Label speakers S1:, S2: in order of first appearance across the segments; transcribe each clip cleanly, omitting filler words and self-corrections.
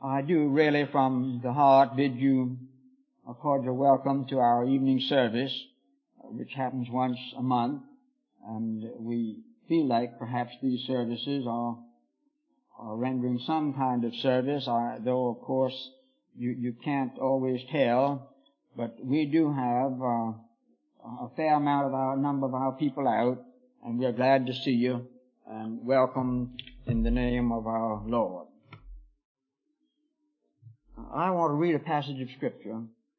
S1: I do really from the heart bid you a cordial welcome to our evening service, which happens once a month, and we feel like perhaps these services are rendering some kind of service, though of course you can't always tell, but we do have a fair amount of our number of our people out, and we are glad to see you and welcome in the name of our Lord. I want to read a passage of Scripture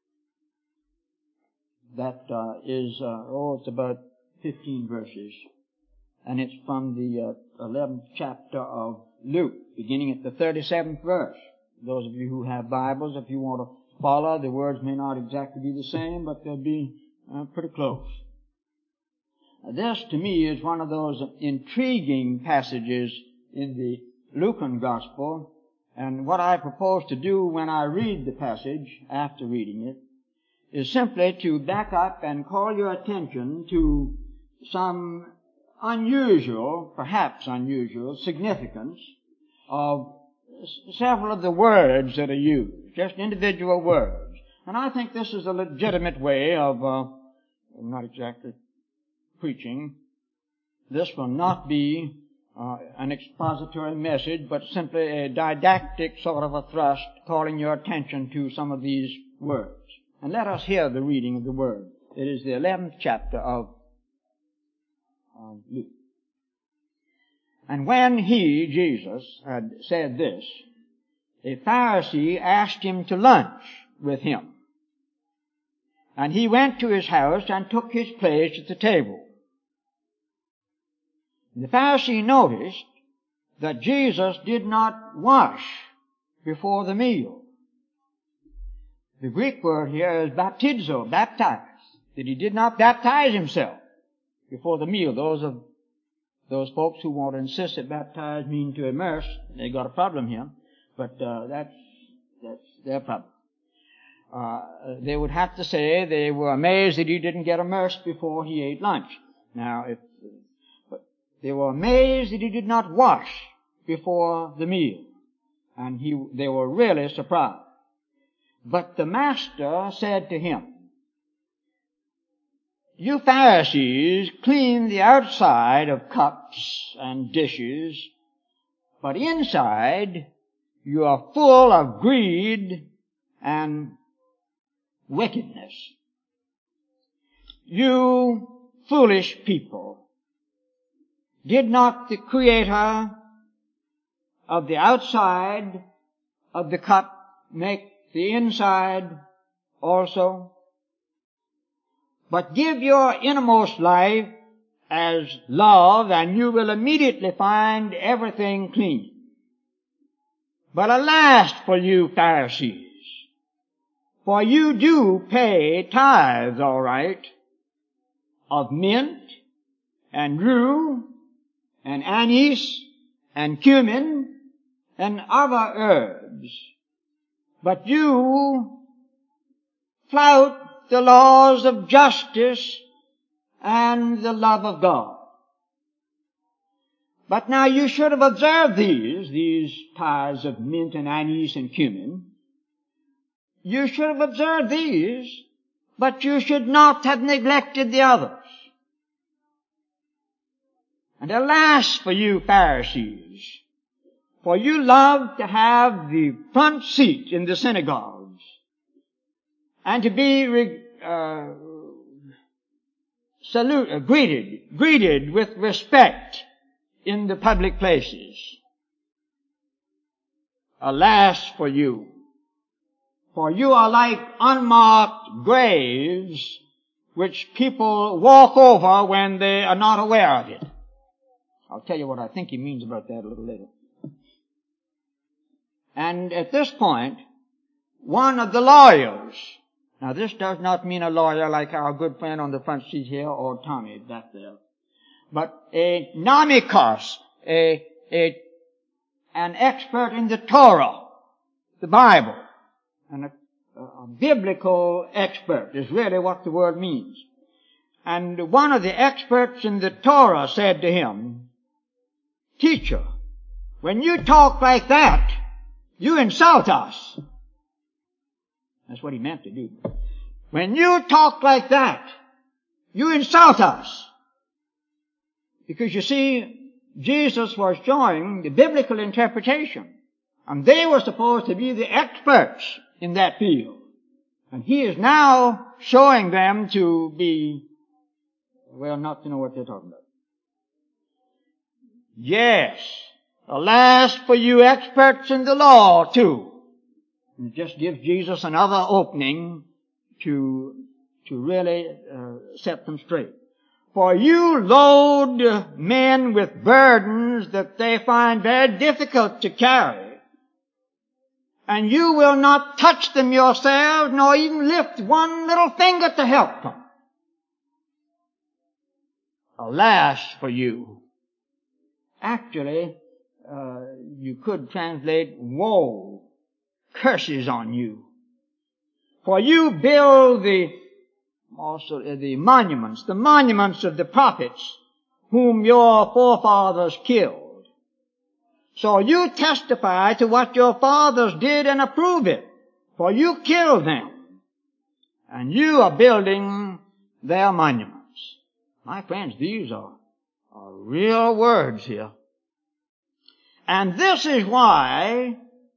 S1: that it's about 15 verses, and it's from the 11th chapter of Luke, beginning at the 37th verse. Those of you who have Bibles, if you want to follow, the words may not exactly be the same, but they'll be pretty close. This, to me, is one of those intriguing passages in the Lucan Gospel. And what I propose to do when I read the passage, after reading it, is simply to back up and call your attention to some perhaps unusual significance of several of the words that are used, just individual words. And I think this is a legitimate way of, not exactly preaching. This will not be an expository message, but simply a didactic sort of a thrust, calling your attention to some of these words. And let us hear the reading of the word. It is the 11th chapter of Luke. And when he, Jesus, had said this, a Pharisee asked him to lunch with him. And he went to his house and took his place at the table. The Pharisee noticed that Jesus did not wash before the meal. The Greek word here is baptizo, baptize, that he did not baptize himself before the meal. Those folks who want to insist that baptize mean to immerse, they got a problem here, but that's their problem. They would have to say they were amazed that he didn't get immersed before he ate lunch. Now, they were amazed that he did not wash before the meal, and they were really surprised. But the master said to him, "You Pharisees clean the outside of cups and dishes, but inside you are full of greed and wickedness. You foolish people, did not the Creator of the outside of the cup make the inside also? But give your innermost life as love, and you will immediately find everything clean. But alas for you Pharisees, for you do pay tithes, all right, of mint and rue and anise and cumin and other herbs, but you flout the laws of justice and the love of God. But now you should have observed these tithes of mint and anise and cumin. You should have observed these, but you should not have neglected the others. And alas for you Pharisees, for you love to have the front seat in the synagogues and to be greeted with respect in the public places. Alas for you, for you are like unmarked graves which people walk over when they are not aware of it. I'll tell you what I think he means about that a little later. And at this point, one of the lawyers, now this does not mean a lawyer like our good friend on the front seat here or Tommy back there, but a nomikos, an expert in the Torah, the Bible, and a biblical expert is really what the word means. And one of the experts in the Torah said to him, "Teacher, when you talk like that, You insult us. That's what he meant to do. When you talk like that, you insult us. Because you see, Jesus was showing the biblical interpretation. And they were supposed to be the experts in that field. And he is now showing them to be, well, not to know what they're talking about. Yes. Alas for you experts in the law, too. And it just gives Jesus another opening to really set them straight. For you load men with burdens that they find very difficult to carry, and you will not touch them yourselves, nor even lift one little finger to help them. Alas for you. Actually, you could translate woe, curses on you. For you build the monuments of the prophets whom your forefathers killed. So you testify to what your fathers did and approve it, for you killed them, and you are building their monuments. My friends, these are real words here. And this is why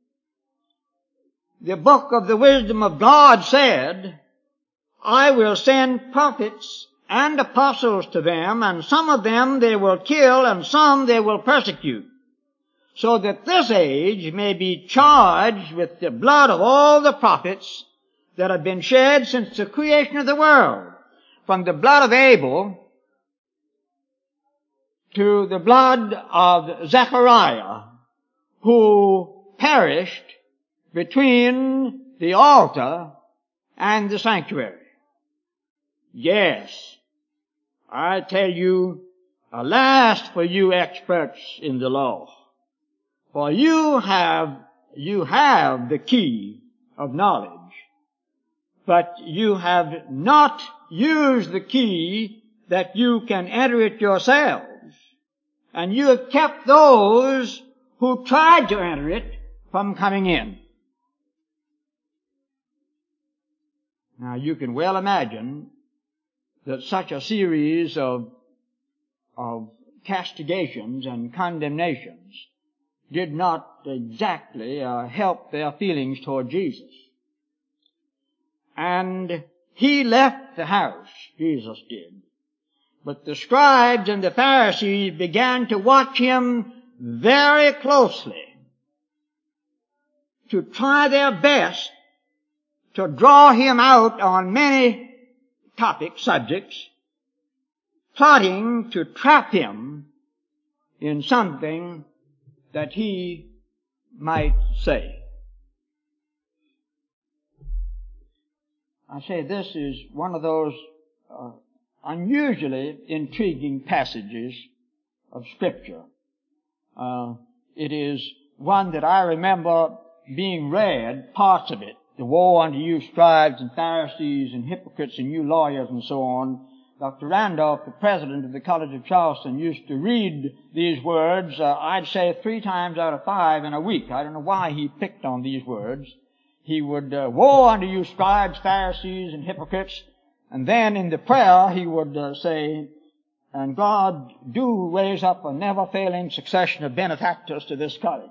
S1: the book of the wisdom of God said, I will send prophets and apostles to them, and some of them they will kill, and some they will persecute, so that this age may be charged with the blood of all the prophets that have been shed since the creation of the world, from the blood of Abel to the blood of Zechariah, who perished between the altar and the sanctuary. Yes, I tell you, alas for you experts in the law, for you have the key of knowledge, but you have not used the key that you can enter it yourselves, and you have kept those who tried to enter it from coming in. Now you can well imagine that such a series of castigations and condemnations did not exactly help their feelings toward Jesus. And he left the house, Jesus did. But the scribes and the Pharisees began to watch him very closely, to try their best to draw him out on many subjects, plotting to trap him in something that he might say. I say this is one of those unusually intriguing passages of Scripture. It is one that I remember being read, parts of it. The woe unto you scribes and Pharisees and hypocrites and you lawyers and so on. Dr. Randolph, the president of the College of Charleston, used to read these words, I'd say 3 times out of 5 in a week. I don't know why he picked on these words. He would, woe unto you scribes, Pharisees, and hypocrites. And then in the prayer he would say, and God do raise up a never-failing succession of benefactors to this college.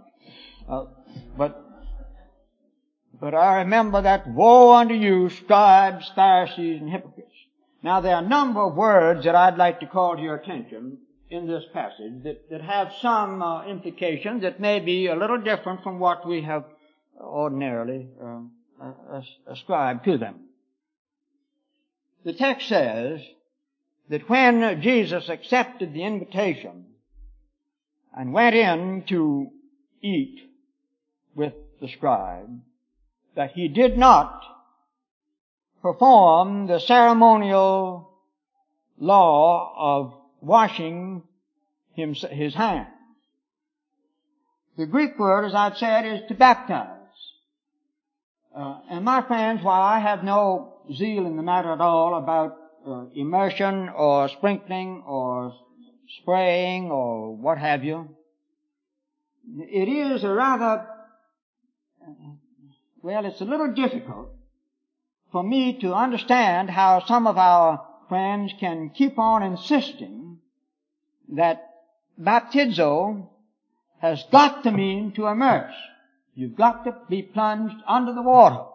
S1: But I remember that woe unto you, scribes, Pharisees, and hypocrites. Now there are a number of words that I'd like to call to your attention in this passage that have some implications that may be a little different from what we have ordinarily ascribed to them. The text says that when Jesus accepted the invitation and went in to eat with the scribe, that he did not perform the ceremonial law of washing his hands. The Greek word, as I've said, is to baptize. And my friends, while I have no zeal in the matter at all about immersion or sprinkling or spraying or what have you, it is a rather Well, it's a little difficult for me to understand how some of our friends can keep on insisting that baptizo has got to mean to immerse. You've got to be plunged under the water.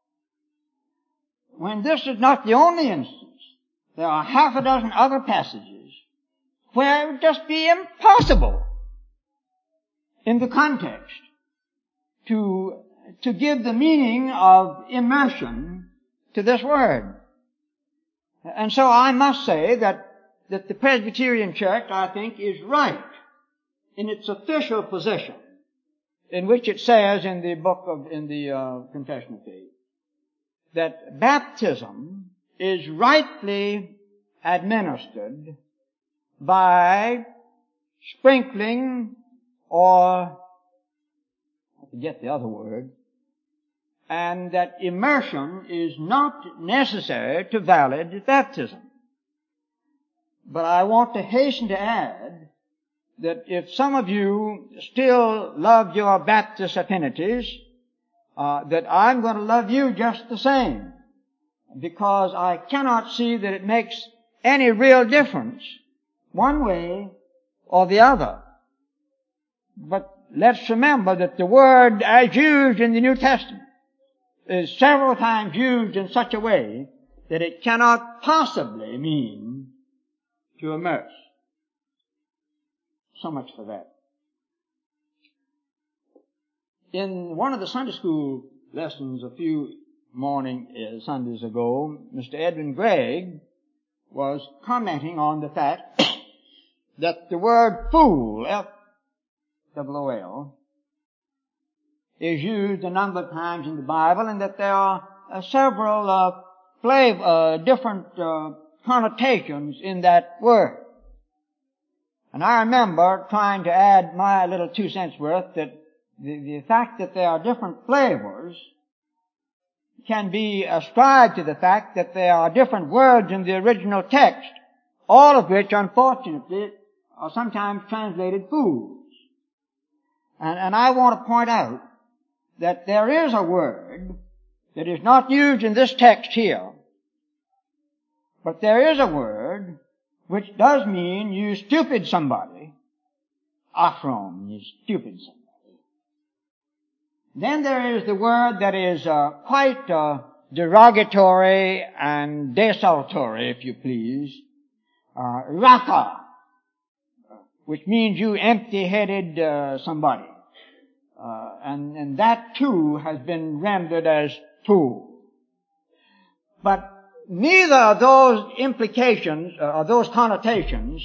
S1: When this is not the only instance, there are half a dozen other passages where it would just be impossible in the context to give the meaning of immersion to this word. And so I must say that the Presbyterian Church, I think, is right in its official position, in which it says in the Confession of Faith, that baptism is rightly administered by sprinkling, or I forget the other word, and that immersion is not necessary to valid baptism. But I want to hasten to add that if some of you still love your Baptist affinities, that I'm going to love you just the same, because I cannot see that it makes any real difference one way or the other. But let's remember that the word as used in the New Testament is several times used in such a way that it cannot possibly mean to immerse. So much for that. In one of the Sunday school lessons a few Sundays ago, Mr. Edwin Gregg was commenting on the fact that the word fool, F-O-O-L, is used a number of times in the Bible, and that there are several different connotations in that word. And I remember trying to add my little 2 cents worth that the fact that there are different flavors can be ascribed to the fact that there are different words in the original text, all of which, unfortunately, are sometimes translated fools. And I want to point out that there is a word that is not used in this text here, but there is a word which does mean you stupid somebody. Aphron, you stupid somebody. Then there is the word that is quite derogatory and desultory, if you please, raka, which means you empty-headed somebody. And that too has been rendered as fool. But neither of those implications, or those connotations,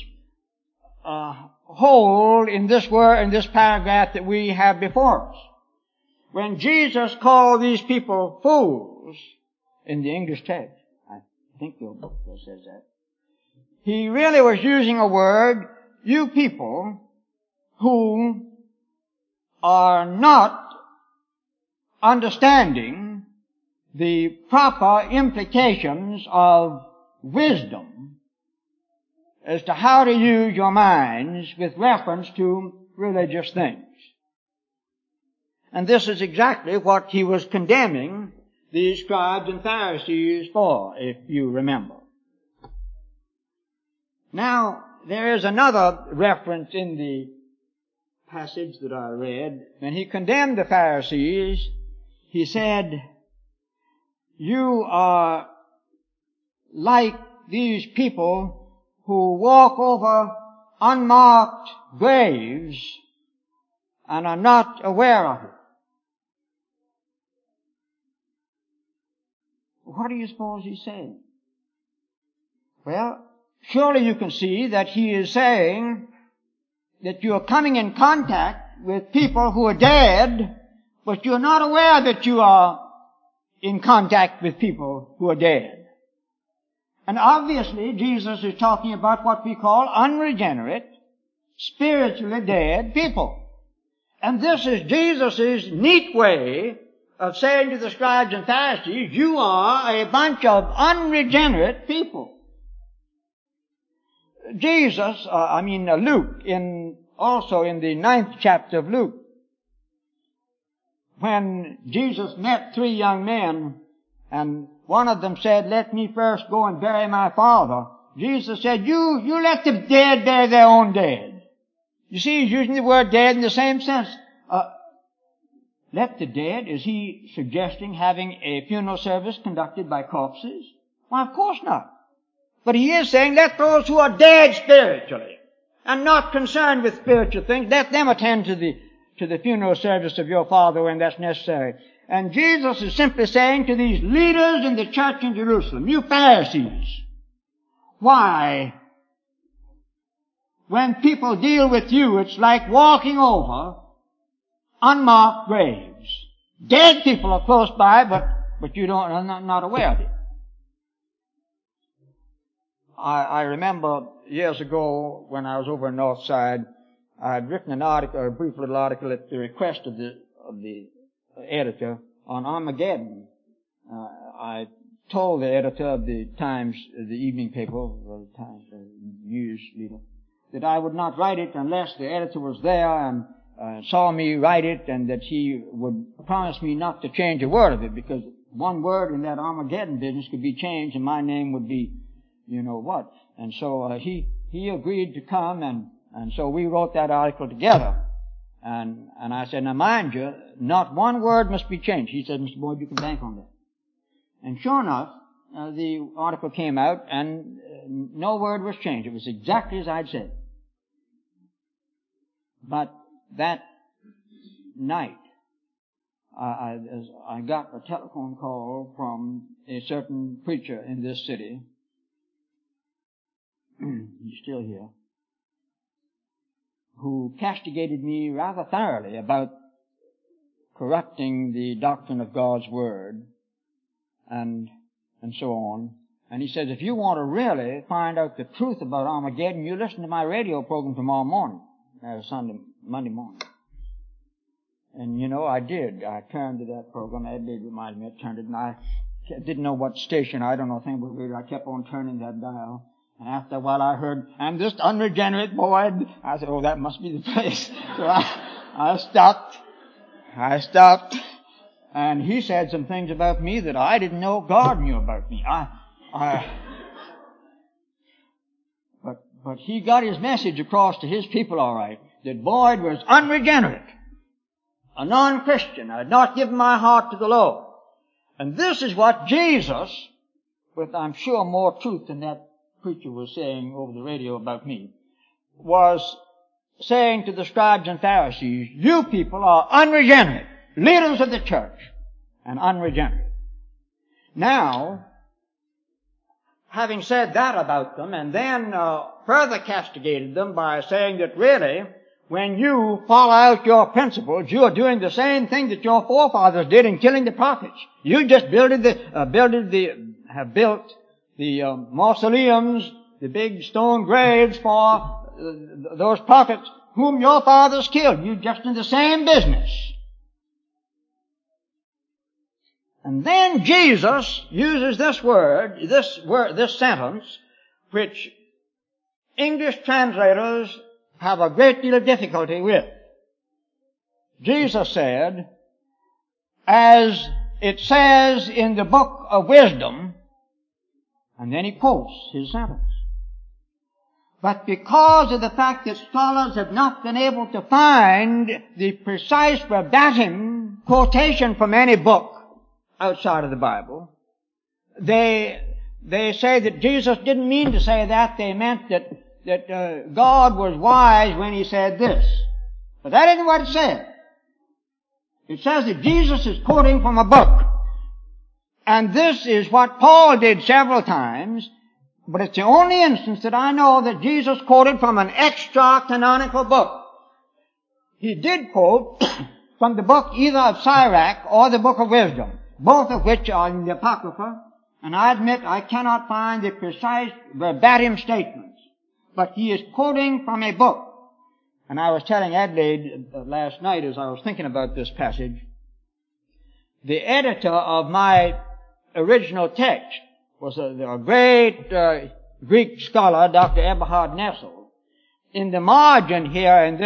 S1: hold in this word, in this paragraph that we have before us. When Jesus called these people fools in the English text, I think your book says that, he really was using a word, you people who are not understanding the proper implications of wisdom as to how to use your minds with reference to religious things. And this is exactly what he was condemning the scribes and Pharisees for, if you remember. Now, there is another reference in the passage that I read. When he condemned the Pharisees, he said, you are like these people who walk over unmarked graves and are not aware of it. What do you suppose he's saying? Well, surely you can see that he is saying that you are coming in contact with people who are dead, but you're not aware that you are in contact with people who are dead. And obviously, Jesus is talking about what we call unregenerate, spiritually dead people. And this is Jesus' neat way of saying to the scribes and Pharisees, you are a bunch of unregenerate people. Luke, also in the 9th chapter of Luke, when Jesus met three young men, and one of them said, "Let me first go and bury my father," Jesus said, You let the dead bury their own dead. You see, he's using the word dead in the same sense. Let the dead, is he suggesting having a funeral service conducted by corpses? Why, of course not. But he is saying, let those who are dead spiritually and not concerned with spiritual things, let them attend to the funeral service of your father when that's necessary. And Jesus is simply saying to these leaders in the church in Jerusalem, you Pharisees, why, when people deal with you, it's like walking over unmarked graves. Dead people are close by, but you are not aware of it. I remember years ago when I was over in North Side, I had written an article, a brief little article at the request of the editor on Armageddon. I told the editor of the Times, the evening paper, or the Times news leader, that I would not write it unless the editor was there and saw me write it, and that he would promise me not to change a word of it, because one word in that Armageddon business could be changed and my name would be, you know what. And so he agreed to come, and so we wrote that article together. And I said, now mind you, not one word must be changed. He said, Mr. Boyd, you can bank on that. And sure enough, the article came out and no word was changed. It was exactly as I'd said. But that night, I got a telephone call from a certain preacher in this city. He's still here. Who castigated me rather thoroughly about corrupting the doctrine of God's Word and so on. And he says, if you want to really find out the truth about Armageddon, you listen to my radio program tomorrow morning, Monday morning. And you know, I did. I turned to that program. Ed did remind me. I turned it, and I didn't know what station. I don't know anything about radio. I kept on turning that dial. And after a while I heard, "And this unregenerate Boyd." I said, oh, that must be the place. So I stopped. And he said some things about me that I didn't know God knew about me. But he got his message across to his people all right, that Boyd was unregenerate, a non-Christian. I had not given my heart to the Lord. And this is what Jesus, with I'm sure more truth than that preacher was saying over the radio about me, was saying to the scribes and Pharisees, you people are unregenerate, leaders of the church, and unregenerate. Now, having said that about them, and then further castigated them by saying that really, when you follow out your principles, you are doing the same thing that your forefathers did in killing the prophets. You just have built the mausoleums, the big stone graves for those prophets whom your fathers killed. You're just in the same business. And then Jesus uses this sentence, which English translators have a great deal of difficulty with. Jesus said, as it says in the book of wisdom, and then he quotes his sentence. But because of the fact that scholars have not been able to find the precise verbatim quotation from any book outside of the Bible, they say that Jesus didn't mean to say that. They meant that God was wise when he said this. But that isn't what it said. It says that Jesus is quoting from a book. And this is what Paul did several times, but it's the only instance that I know that Jesus quoted from an extra-canonical book. He did quote from the book either of Sirach or the book of Wisdom, both of which are in the Apocrypha, and I admit I cannot find the precise verbatim statements, but he is quoting from a book. And I was telling Adelaide last night as I was thinking about this passage, the editor of my original text was a great Greek scholar, Dr. Eberhard Nessel. In the margin here in this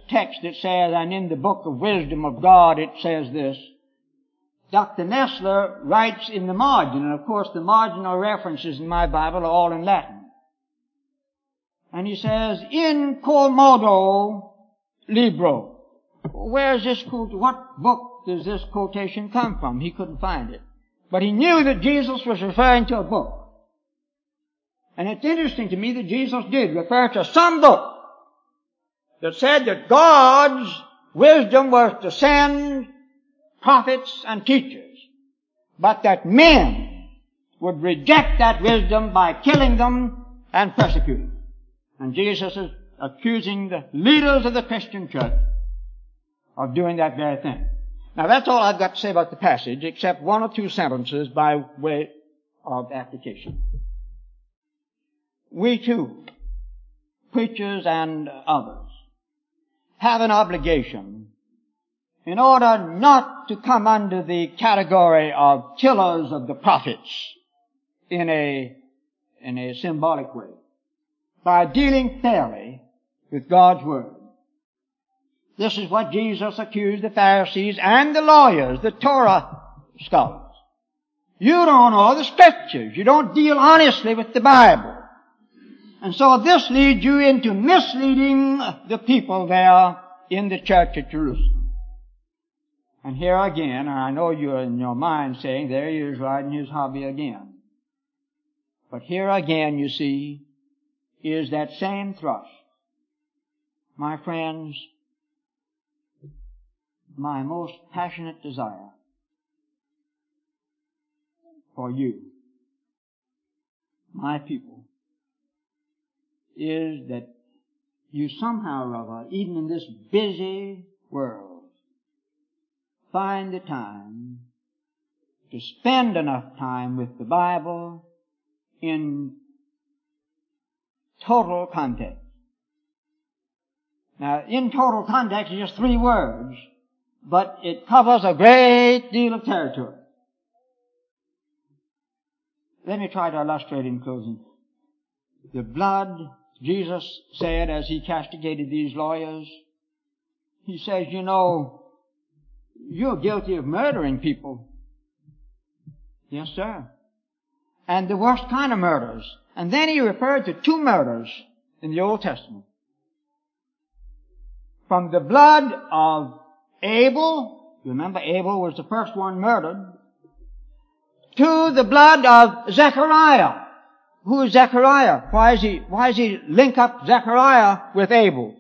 S1: text it says, and in the book of wisdom of God it says this. Dr. Nessler writes in the margin, and of course the marginal references in my Bible are all in Latin. And he says, in quomodo libro. Where is this what book does this quotation come from? He couldn't find it. But he knew that Jesus was referring to a book. And it's interesting to me that Jesus did refer to some book that said that God's wisdom was to send prophets and teachers, but that men would reject that wisdom by killing them and persecuting them. And Jesus is accusing the leaders of the Christian church of doing that very thing. Now that's all I've got to say about the passage, except one or two sentences by way of application. We too, preachers and others, have an obligation in order not to come under the category of killers of the prophets in a symbolic way, by dealing fairly with God's Word. This is what Jesus accused the Pharisees and the lawyers, the Torah scholars. You don't know the Scriptures. You don't deal honestly with the Bible. And so this leads you into misleading the people there in the church at Jerusalem. And here again, I know you're in your mind saying, there he is riding his hobby again. But here again, you see, is that same thrust. My friends, my most passionate desire for you, my people, is that you somehow or other, even in this busy world, find the time to spend enough time with the Bible in total context. Now, in total context is just 3 words, but it covers a great deal of territory. Let me try to illustrate in closing. The blood, Jesus said as he castigated these lawyers, he says, you know, you're guilty of murdering people. Yes, sir. And the worst kind of murders. And then he referred to 2 murders in the Old Testament. From the blood of Abel, you remember Abel was the first one murdered, to the blood of Zechariah. Who is Zechariah? Why does he link up Zechariah with Abel?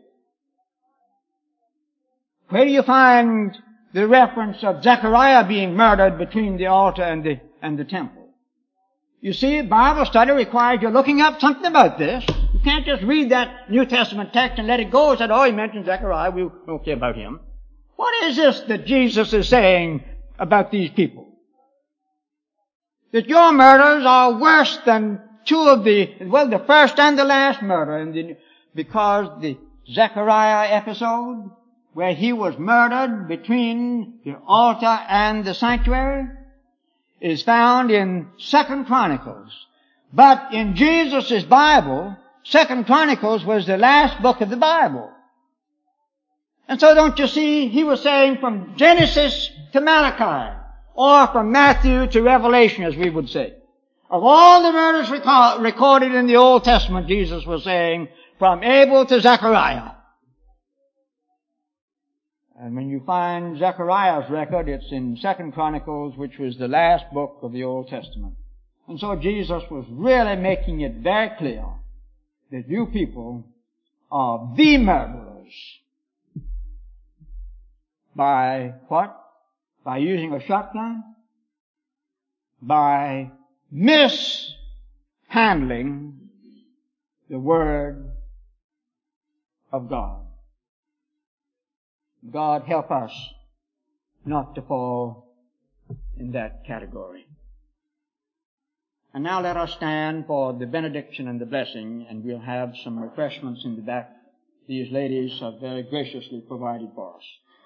S1: Where do you find the reference of Zechariah being murdered between the altar and the temple? You see, Bible study requires you looking up something about this. You can't just read that New Testament text and let it go and say, oh, he mentioned Zechariah, we don't care about him. What is this that Jesus is saying about these people? That your murders are worse than 2 of the first and the last murder, because the Zechariah episode, where he was murdered between the altar and the sanctuary, is found in 2 Chronicles. But in Jesus' Bible, 2 Chronicles was the last book of the Bible. And so don't you see, he was saying from Genesis to Malachi, or from Matthew to Revelation, as we would say. Of all the murders recorded in the Old Testament, Jesus was saying, from Abel to Zechariah. And when you find Zechariah's record, it's in 2 Chronicles, which was the last book of the Old Testament. And so Jesus was really making it very clear that you people are the murderers. By what? By using a shotgun? By mishandling the Word of God. God help us not to fall in that category. And now let us stand for the benediction and the blessing, and we'll have some refreshments in the back. These ladies have very graciously provided for us.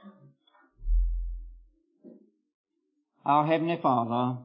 S1: Our Heavenly Father,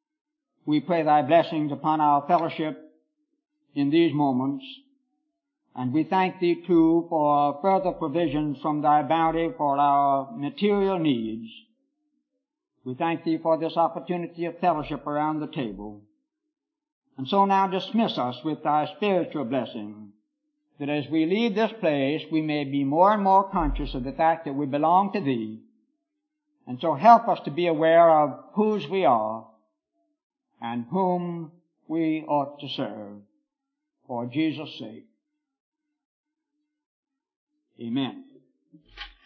S1: we pray Thy blessings upon our fellowship in these moments, And we thank Thee too for further provisions from Thy bounty for our material needs. We thank Thee for this opportunity of fellowship around the table. And so now dismiss us with Thy spiritual blessing, that as we leave this place we may be more and more conscious of the fact that we belong to Thee. And so help us to be aware of whose we are and whom we ought to serve. For Jesus' sake. Amen.